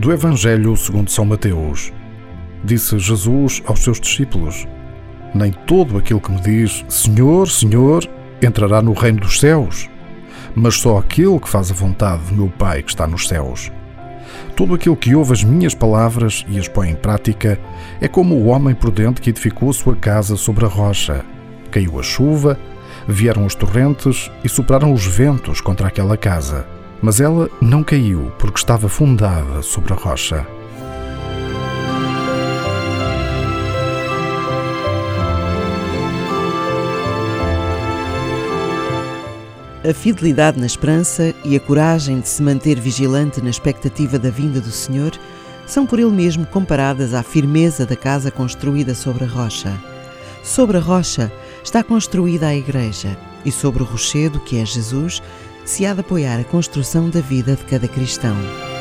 Do Evangelho segundo São Mateus. Disse Jesus aos seus discípulos: Nem todo aquele que me diz Senhor, Senhor, entrará no reino dos céus, mas só aquele que faz a vontade do meu Pai que está nos céus. Todo aquele que ouve as minhas palavras e as põe em prática é como o homem prudente que edificou a sua casa sobre a rocha. Caiu a chuva, vieram os torrentes e sopraram os ventos contra aquela casa, mas ela não caiu porque estava fundada sobre a rocha. A fidelidade na esperança e a coragem de se manter vigilante na expectativa da vinda do Senhor são por ele mesmo comparadas à firmeza da casa construída sobre a rocha. Sobre a rocha está construída a Igreja e sobre o rochedo, que é Jesus, se há de apoiar a construção da vida de cada cristão.